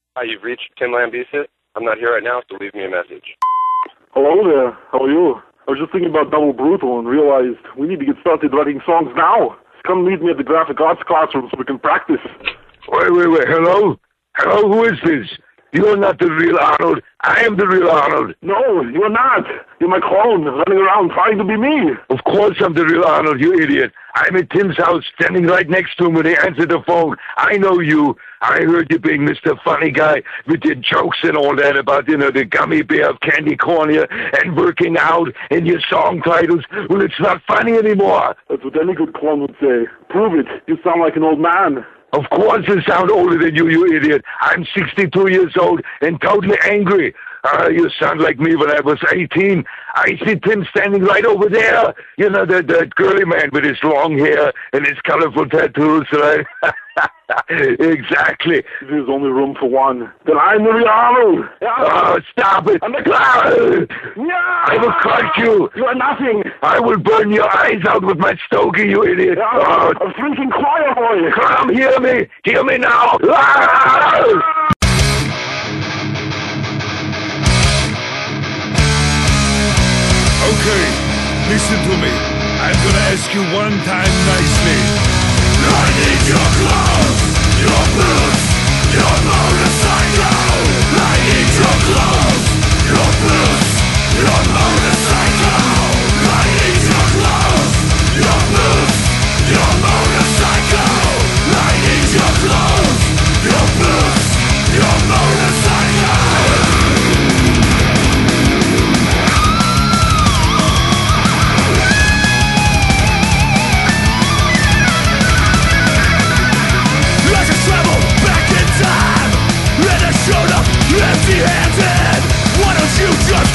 Hi, you've reached Tim Lambesis. I'm not here right now, so leave me a message. Hello there. How are you? I was just thinking about Double Brutal and realized we need to get started writing songs now. Come meet me at the graphic arts classroom so we can practice. Wait. Hello? Hello, who is this? You're not the real Arnold. I am the real Arnold. No, you're not. You're my clone, running around trying to be me. Of course I'm the real Arnold, you idiot. I'm at Tim's house, standing right next to him when he answered the phone. I know you. I heard you being Mr. Funny Guy with your jokes and all that about, the gummy bear of candy cornea and working out and your song titles. Well, it's not funny anymore. That's what any good clone would say. Prove it. You sound like an old man. Of course I sound older than you, you idiot. I'm 62 years old and totally angry. You sound like me when I was 18. I see Tim standing right over there. That girly man with his long hair and his colorful tattoos, right? Exactly. There's only room for one. Then I'm the real Arnold. Oh, stop it. I'm the I will cut you. You are nothing. I will burn your eyes out with my stogie, you idiot. I'm drinking choir boy. Come, hear me. Hear me now. Okay, listen to me. I'm gonna ask you one time nicely. I need your clothes, your boots, your motorcycle. I need your clothes, your boots, your motorcycle. I need your clothes, your boots, your motorcycle. I need your clothes, your boots, your motorcycle. Empty-handed, why don't you just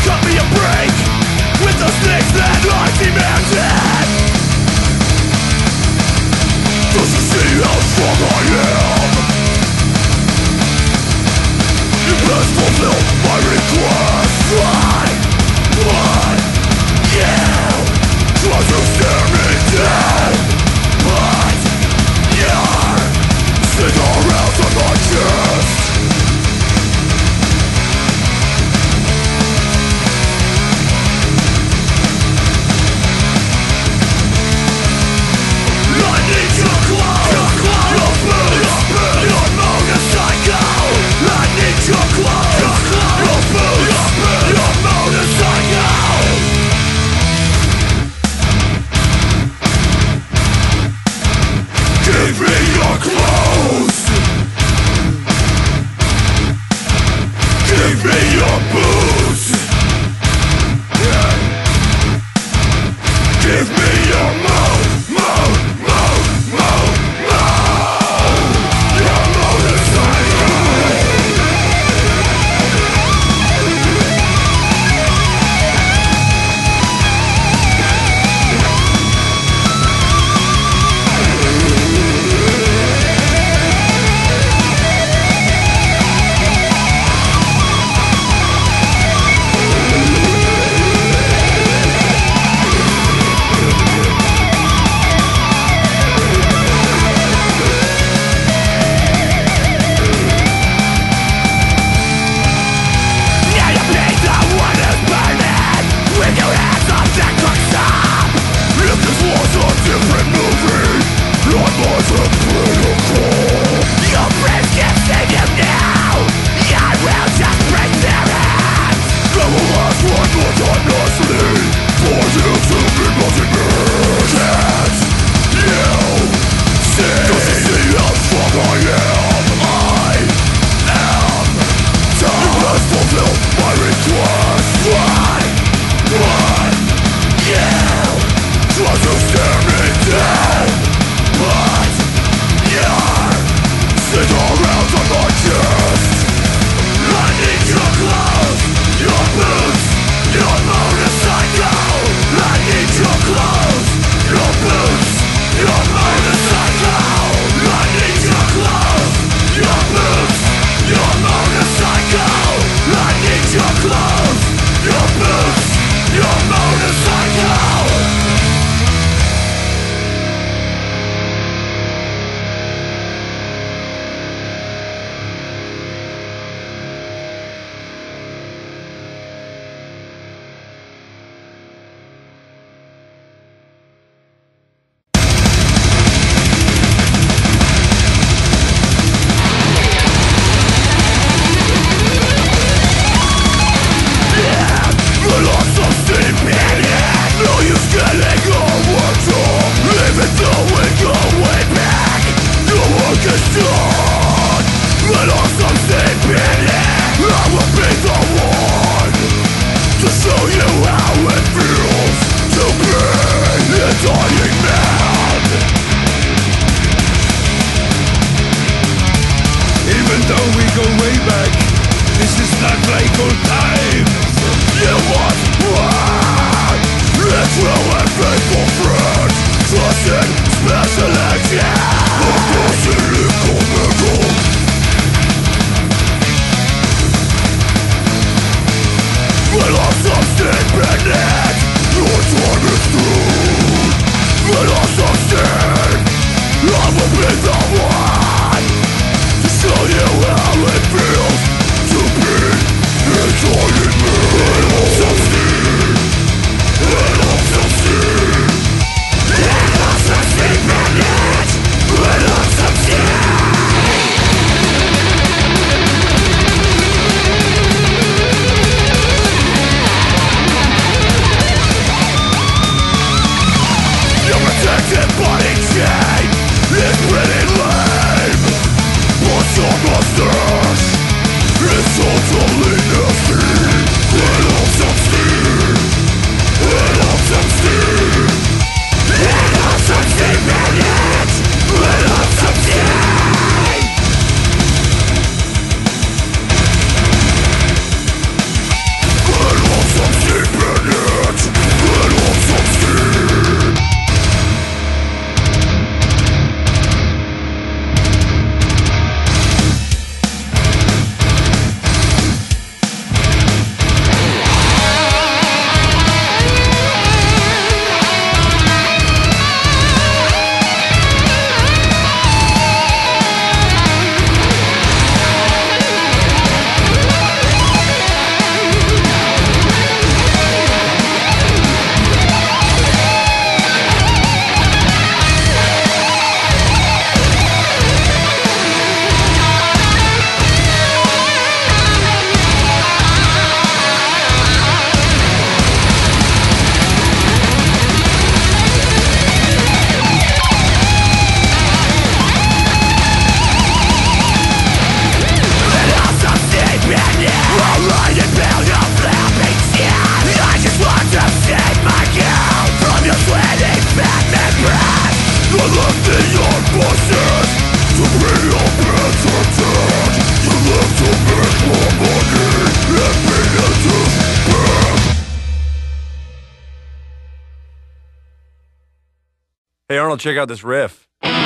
Hey, Arnold, check out this riff. Just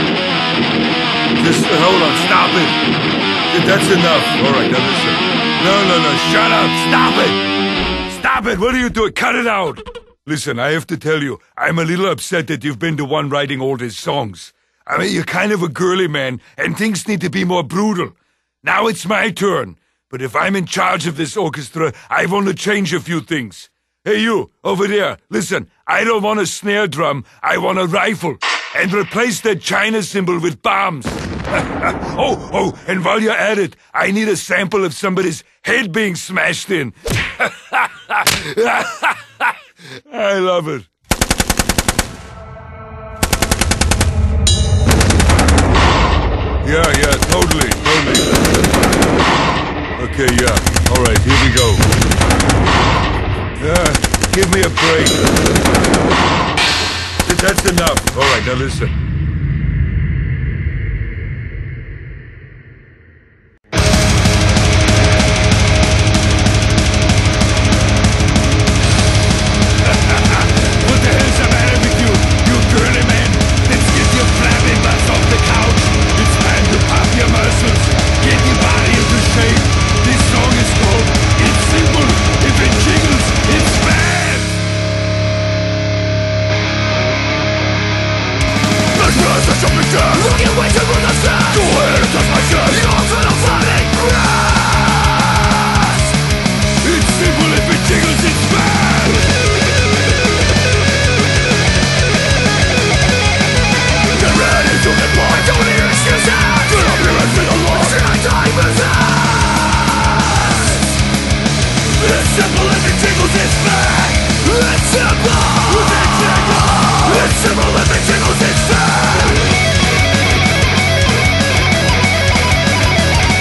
hold on, stop it. That's enough. All right, now listen. No, shut up, stop it. Stop it, what are you doing? Cut it out. Listen, I have to tell you, I'm a little upset that you've been the one writing all these songs. I mean, you're kind of a girly man, and things need to be more brutal. Now it's my turn. But if I'm in charge of this orchestra, I want to change a few things. Hey, you, over there, listen, I don't want a snare drum, I want a rifle. And replace that China symbol with bombs. Oh, and while you're at it, I need a sample of somebody's head being smashed in. I love it. Yeah, totally. Okay, yeah. All right, here we go. Give me a break. That's enough. All right, now listen. What the hell's the matter with you, you girly man? Let's get your flabby butts off the couch. It's time to pop your muscles. Get your body into shape. This song is called It's Simple. If it jiggles, it's bad. Looking way too good to stand. Go ahead and touch my chest. You're gonna find it grass. It's simple, if it jiggles, it's bad. Get ready to get more. Don't need excuses. Get up here and sing along. Tonight time is ours. It's simple, if it jiggles, it's bad. It's simple. If it jiggles. It's simple, if it jiggles, it's bad.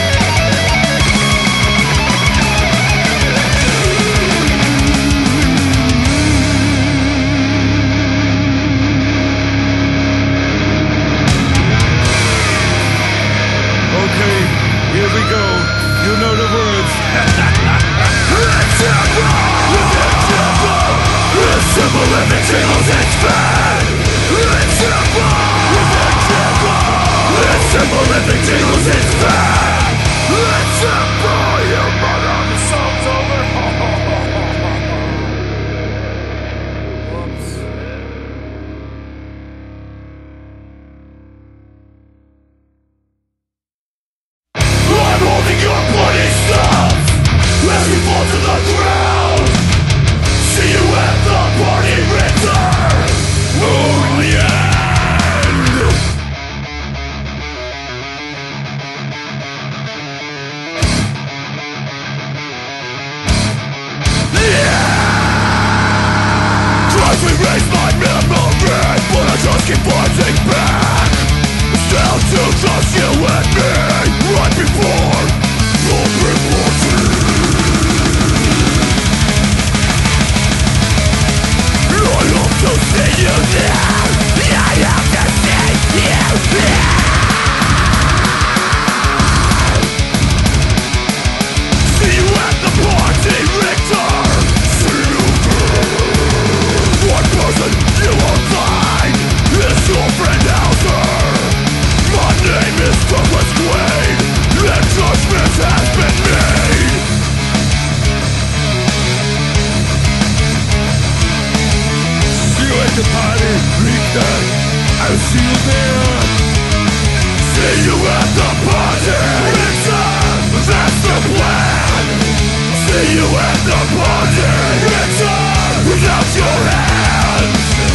the party, Richter. I'll see you there. See you at the party, Richter. That's the plan. See you at the party, Richter. Without your hands.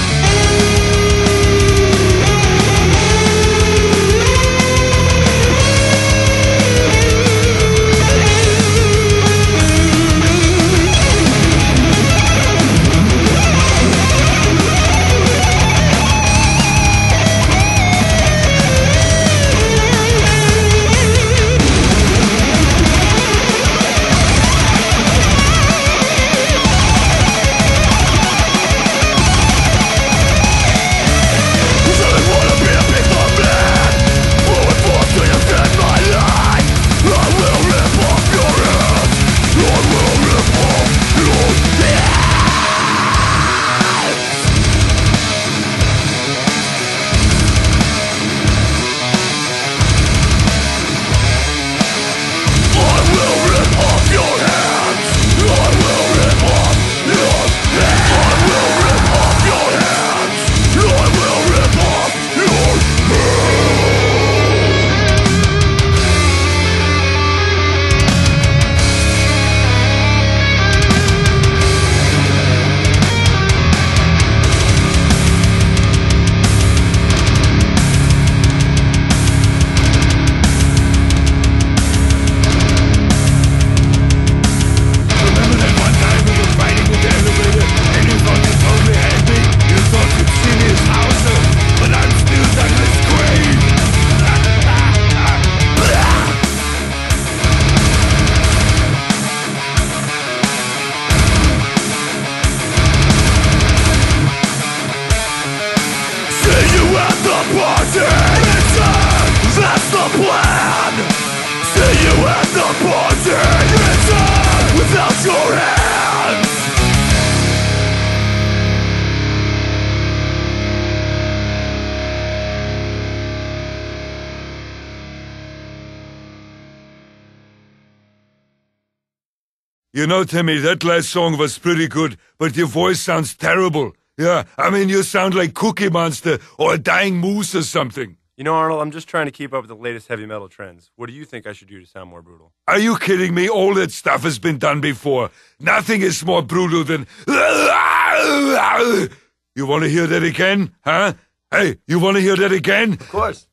That's the plan. See you at the party, Richter. Without your hands. You know, Timmy, that last song was pretty good, but your voice sounds terrible. Yeah, I mean, you sound like Cookie Monster or a dying moose or something. You know, Arnold, I'm just trying to keep up with the latest heavy metal trends. What do you think I should do to sound more brutal? Are you kidding me? All that stuff has been done before. Nothing is more brutal than... You want to hear that again? Huh? Hey, you want to hear that again? Of course.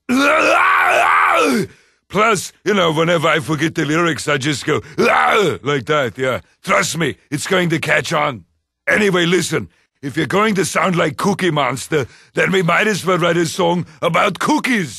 Plus, you know, whenever I forget the lyrics, I just go... like that, yeah. Trust me, it's going to catch on. Anyway, listen. If you're going to sound like Cookie Monster, then we might as well write a song about cookies.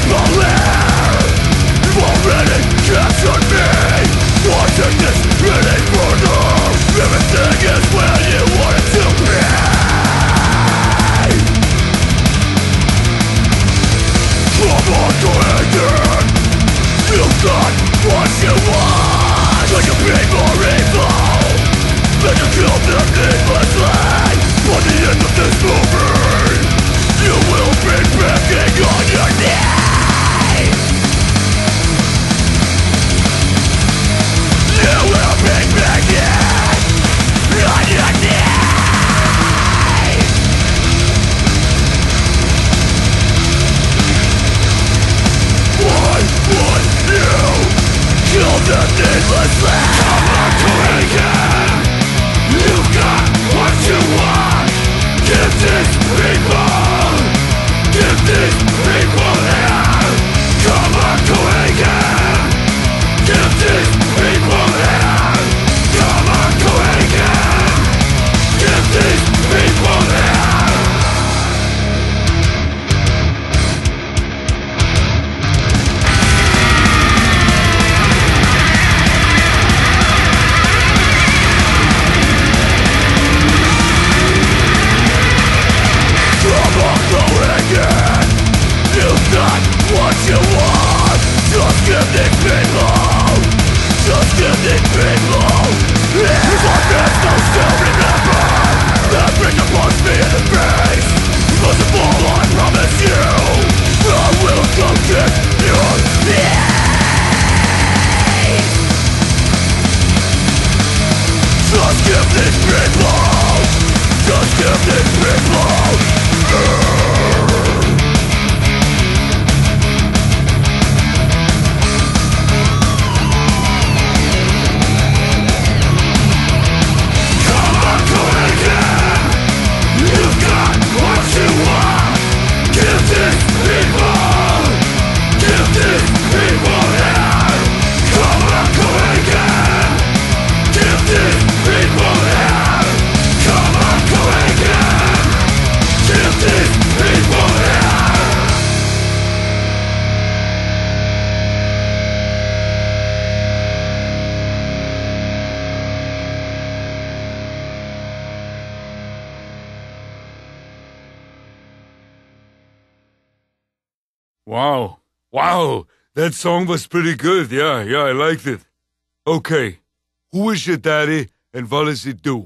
Wow. Wow. That song was pretty good. Yeah, I liked it. Okay. Who is your daddy and what does he do?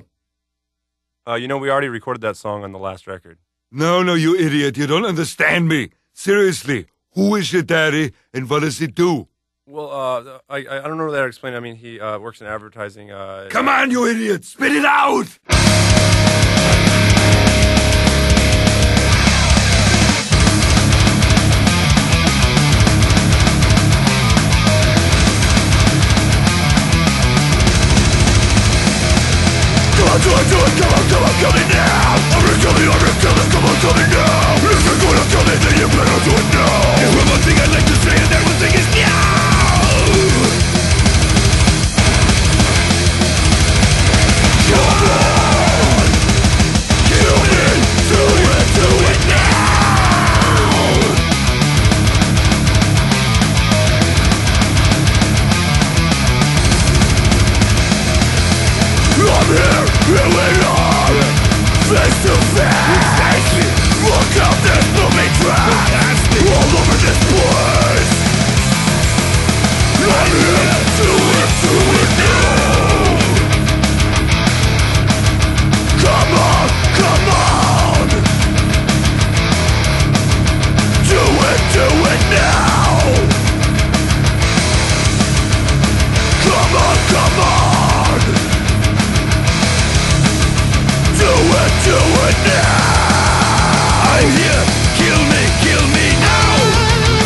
You know, we already recorded that song on the last record. No, you idiot. You don't understand me. Seriously. Who is your daddy and what does he do? Well, I don't know how to explain it. I mean, he works in advertising. Come on, you idiot. Spit it out. Do it, come on, coming now. I'm coming now. If you're gonna tell me, then you better do it now. There's one more thing I'd like to say, and that one thing is now. Come on, kill me, do it now. I'm here we are, face to face. Look out, there's moving tracks all over this place. I'm here to it now. Come on. Do it now. Come on. Do it now. I'm here, kill me now.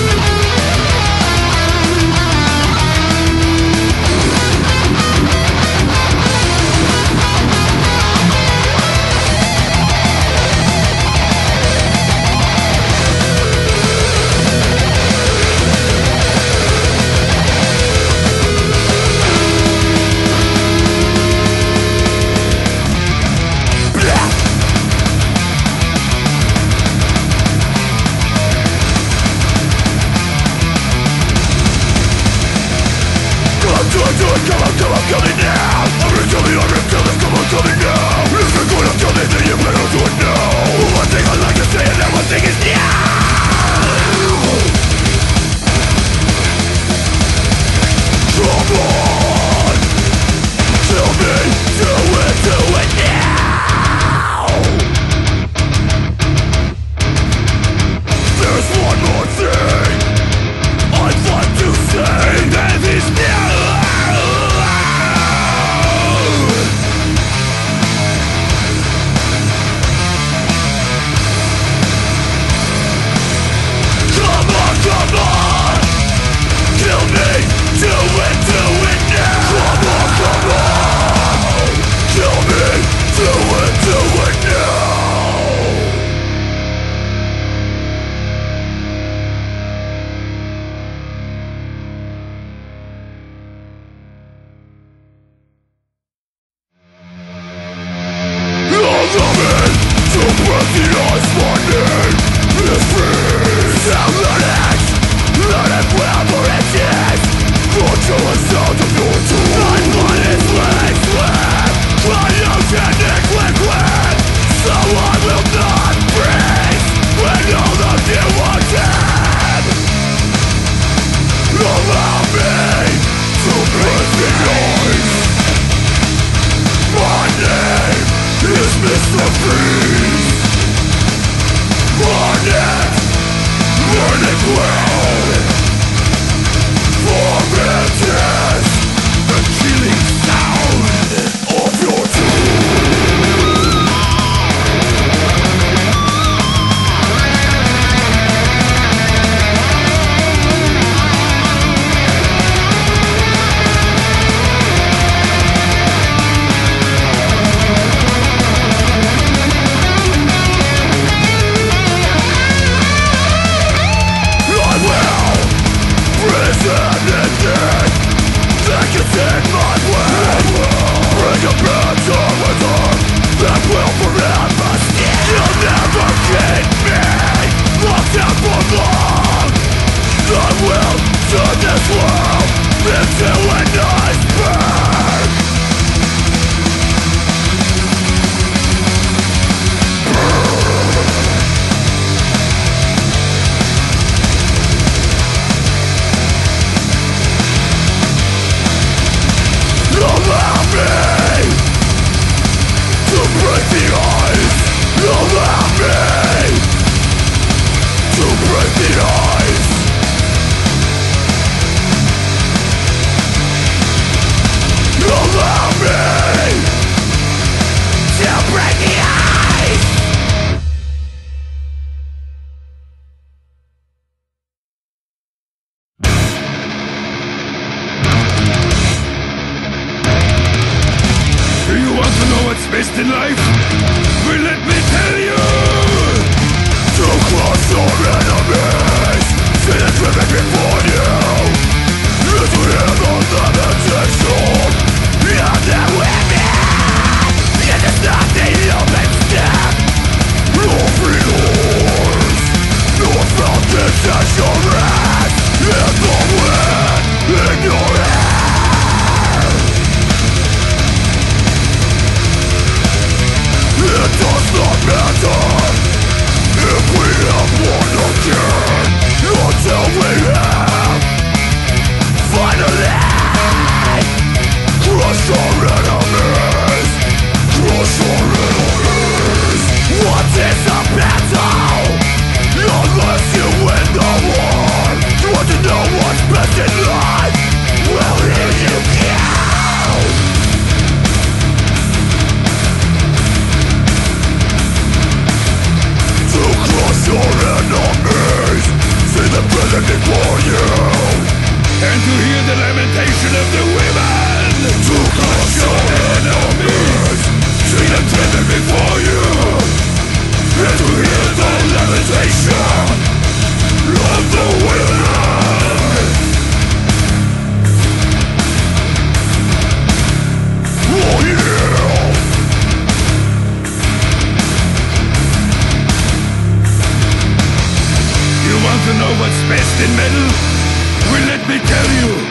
to know what's best in metal? Well, let me tell you,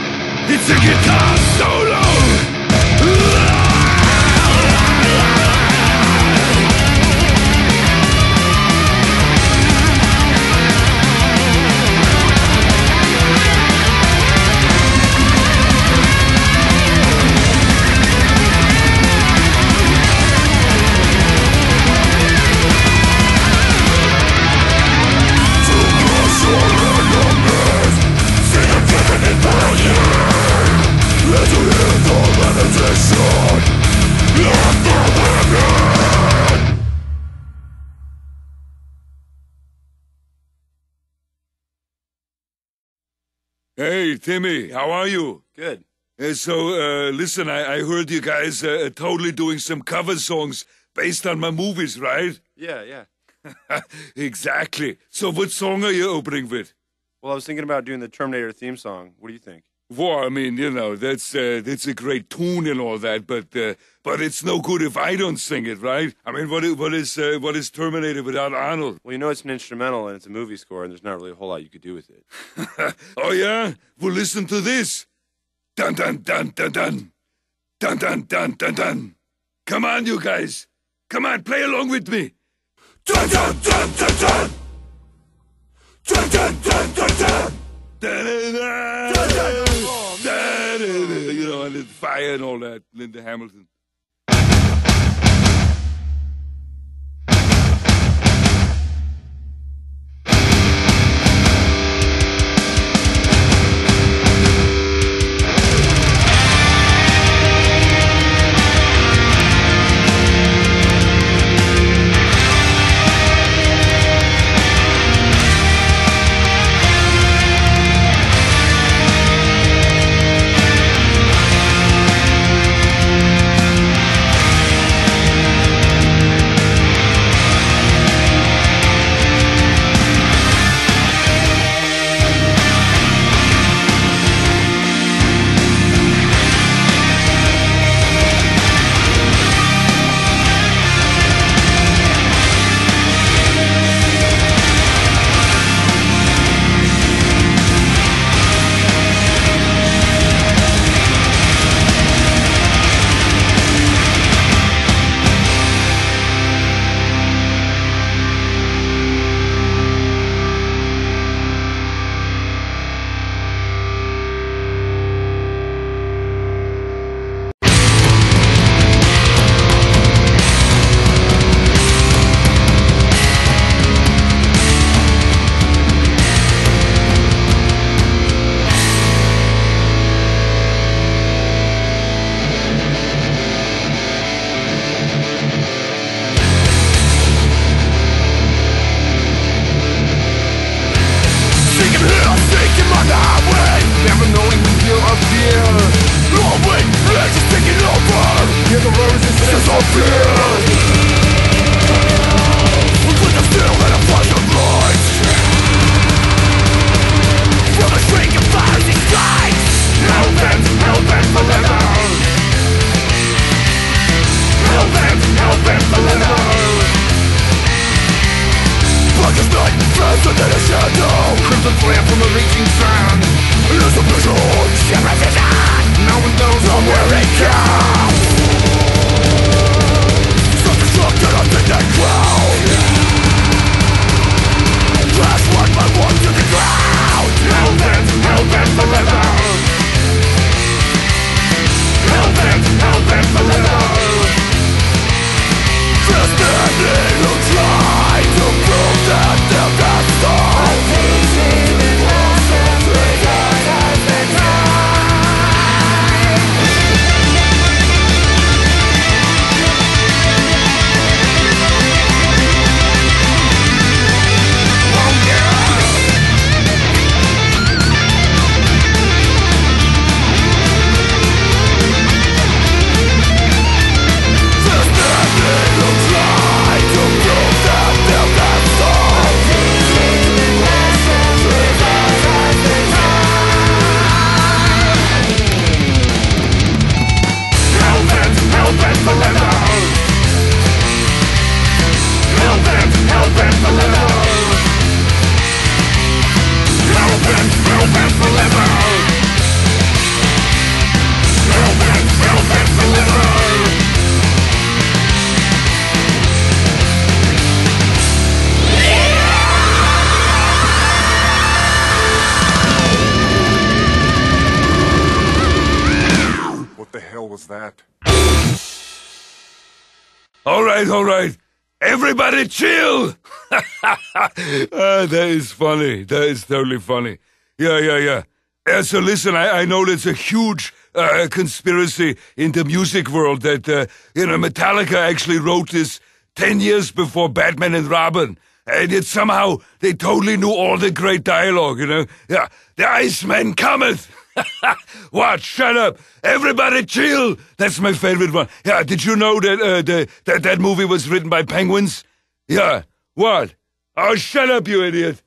It's a guitar solo. Hey, Timmy, how are you? Good. Listen, I heard you guys totally doing some cover songs based on my movies, right? Yeah. Exactly. So what song are you opening with? Well, I was thinking about doing the Terminator theme song. What do you think? Well, I mean, you know, that's a great tune and all that, but it's no good if I don't sing it, right? I mean, what is Terminator without Arnold? Well, you know it's an instrumental and it's a movie score, and there's not really a whole lot you could do with it. Oh yeah? Well, listen to this. Dun dun dun dun dun. Dun dun dun dun dun. Come on, you guys. Come on, play along with me. Dun dun dun dun dun. Dun dun dun dun dun. You know, and it's fire and all that. Linda Hamilton. was that? All right. Everybody chill! That is funny. That is totally funny. Yeah. So listen, I know there's a huge conspiracy in the music world that, Metallica actually wrote this 10 years before Batman and Robin. And yet somehow they totally knew all the great dialogue, Yeah, the Iceman cometh! What? Shut up! Everybody chill! That's my favorite one. Yeah, did you know that that movie was written by penguins? Yeah. What? Oh, shut up, you idiot!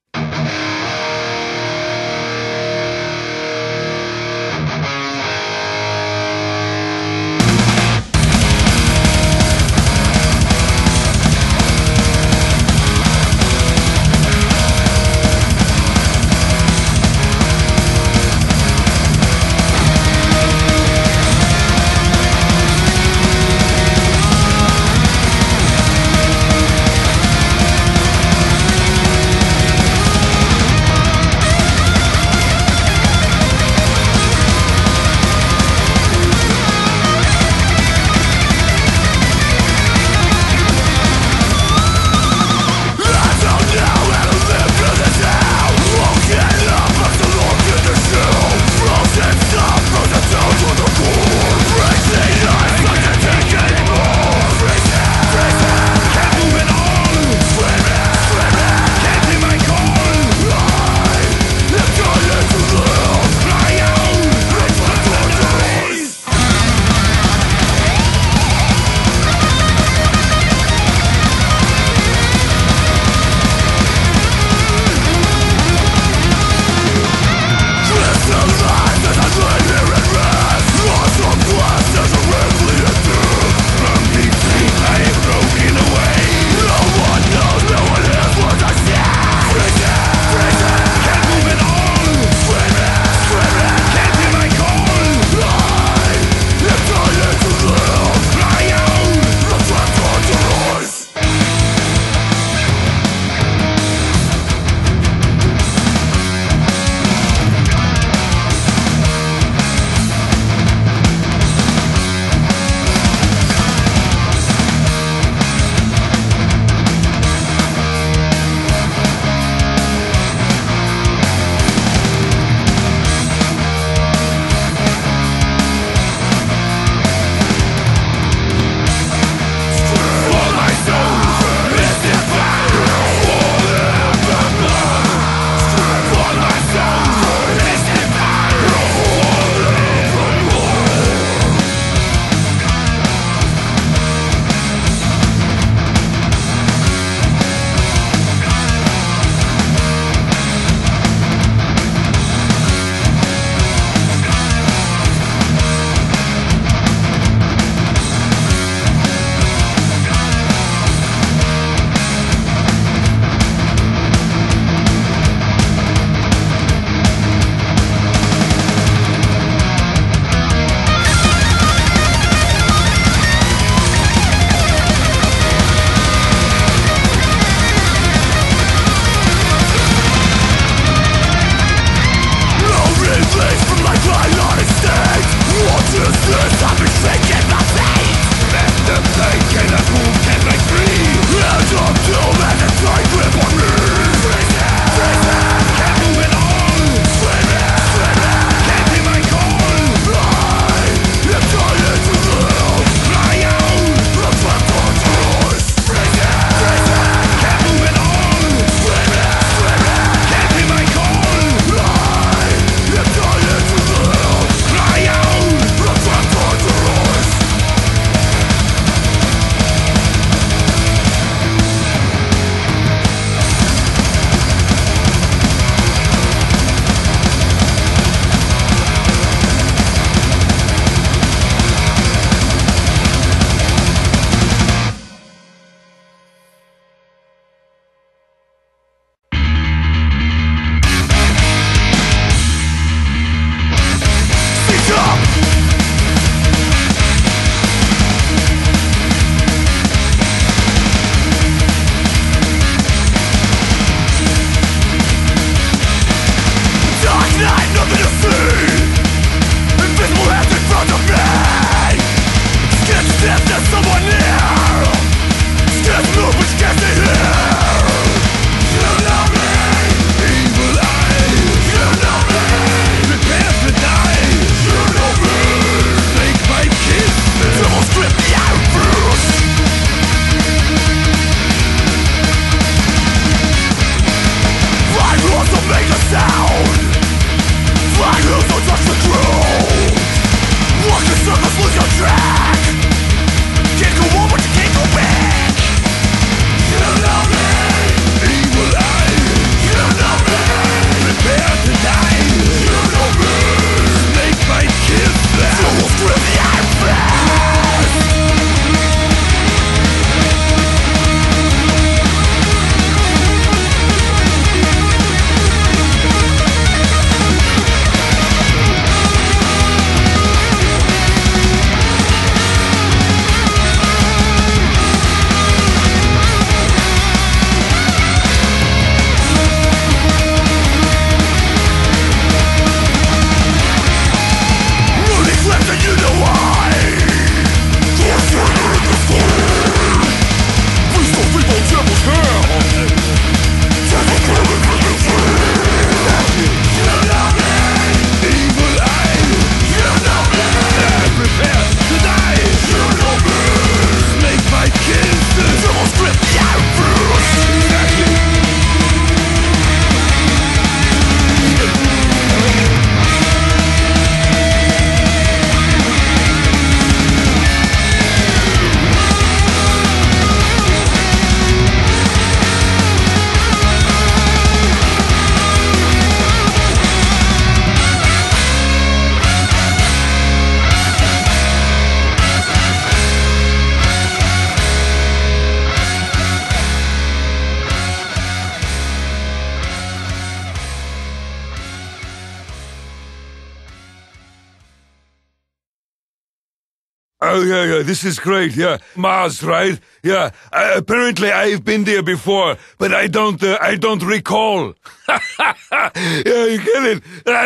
Oh, yeah, this is great, yeah. Mars, right? Yeah, apparently I've been there before, but I don't recall. Yeah, you get it?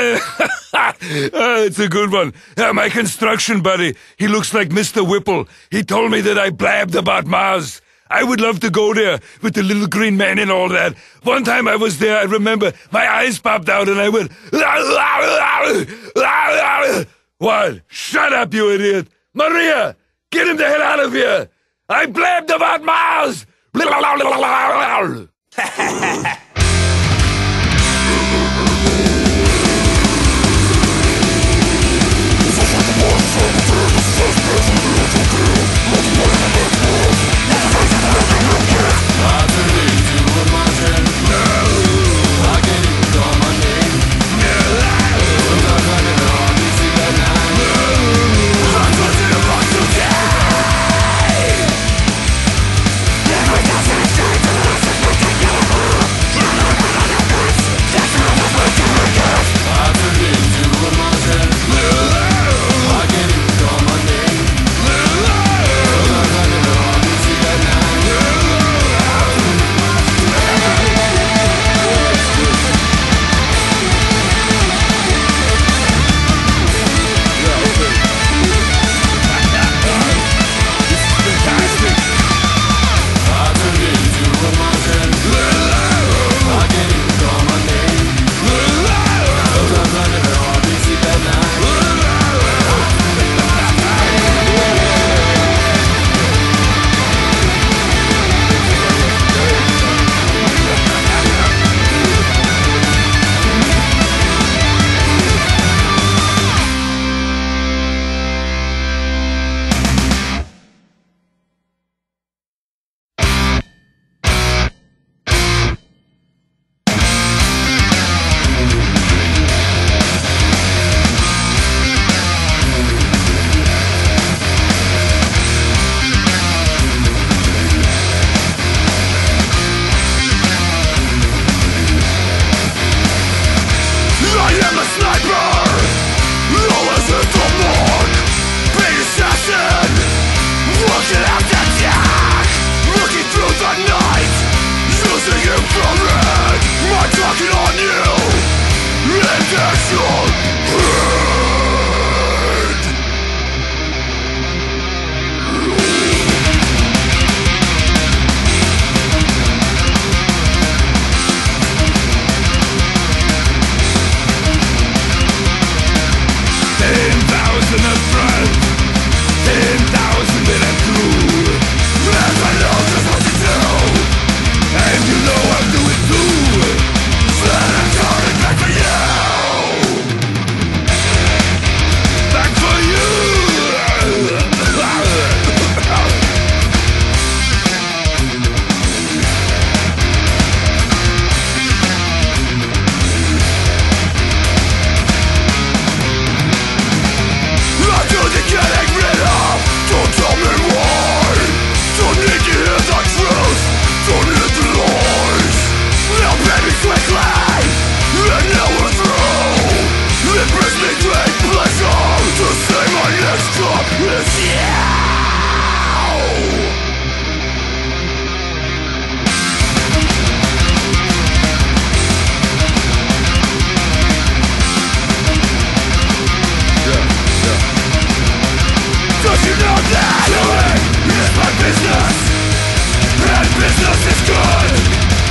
It's a good one. My construction buddy, he looks like Mr. Whipple. He told me that I blabbed about Mars. I would love to go there with the little green man and all that. One time I was there, I remember, my eyes popped out and I went... What? Shut up, you idiot! Maria, get him the hell out of here! I blabbed about Mars!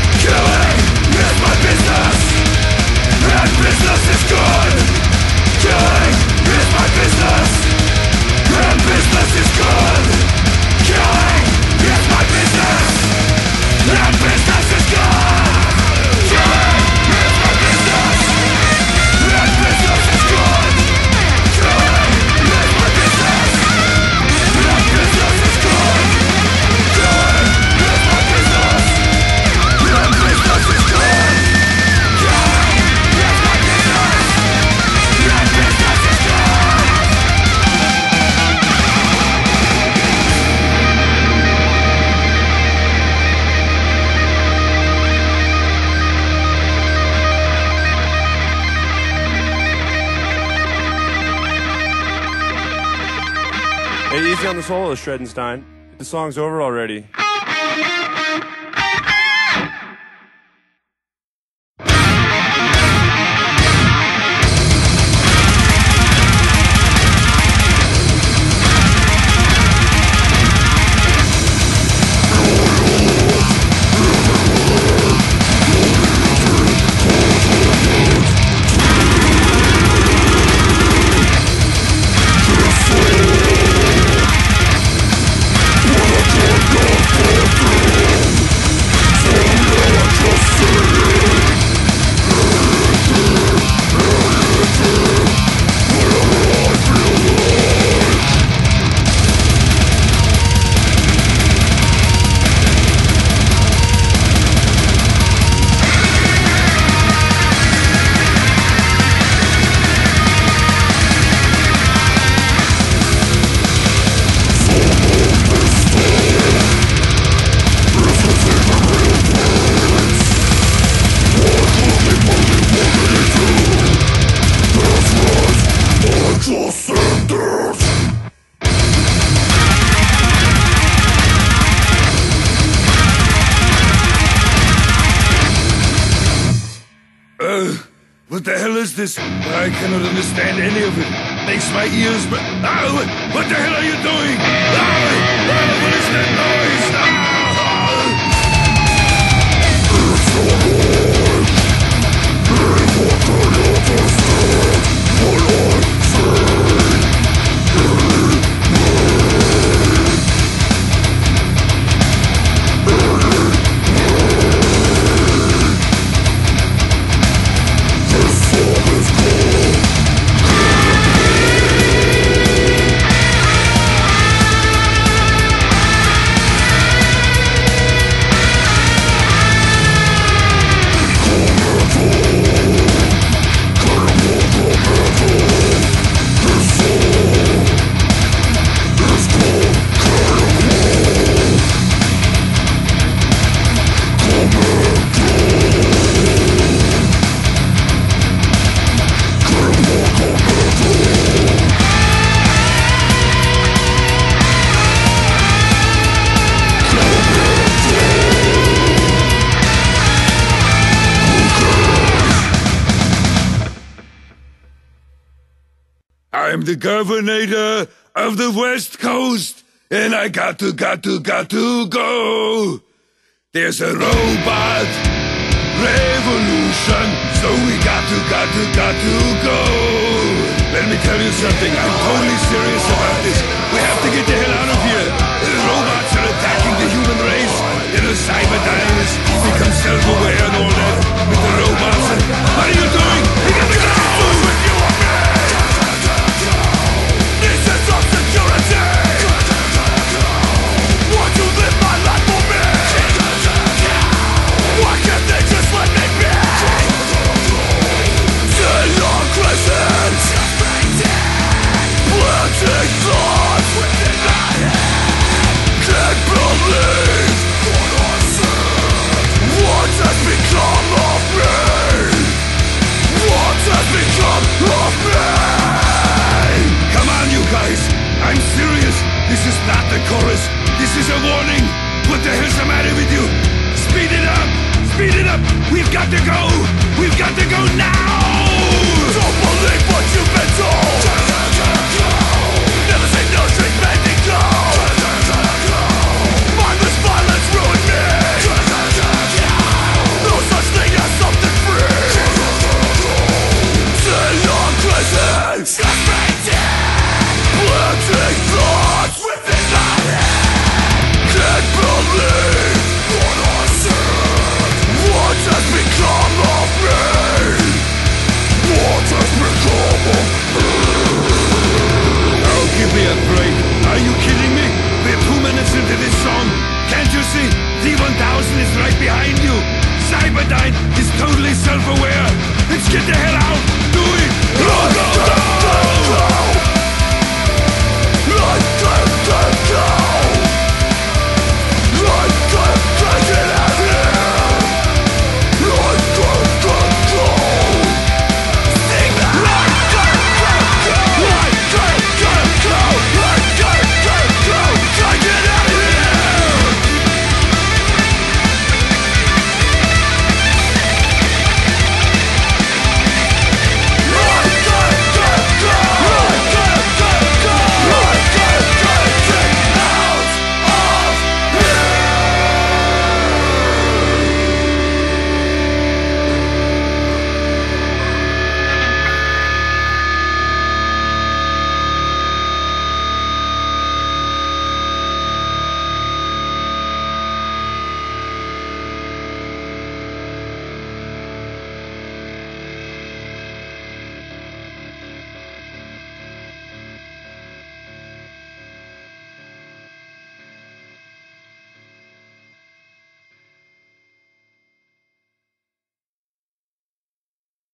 Business is good. Hey, easy on the solo, Shredenstein. The song's over already. What the hell is this? I cannot understand any of it. Makes my ears but what the hell are you doing? What is that noise? I'm the governor of the West Coast, and I got to go. There's a robot revolution, so we got to go. Let me tell you something, I'm totally serious about this. We have to get the hell out of here. The robots are attacking the human race. The cyber dynamics become self-aware and all that with the robots. And what are you doing? We got to go! With you on me! This is some security! Want to live my life for me? Why can't they just let me be? Democracy! Planting thoughts within my head. Can't believe what has become of me. What has become of me? Come on, you guys, I'm serious. This is not the chorus. This is a warning. What the hell's the matter with you? Speed it up! Speed it up! We've got to go! We've got to go now! Don't believe what you've been told! Never say no, straight bending go! Mindless violence ruined me! No such thing as something free! Democracy!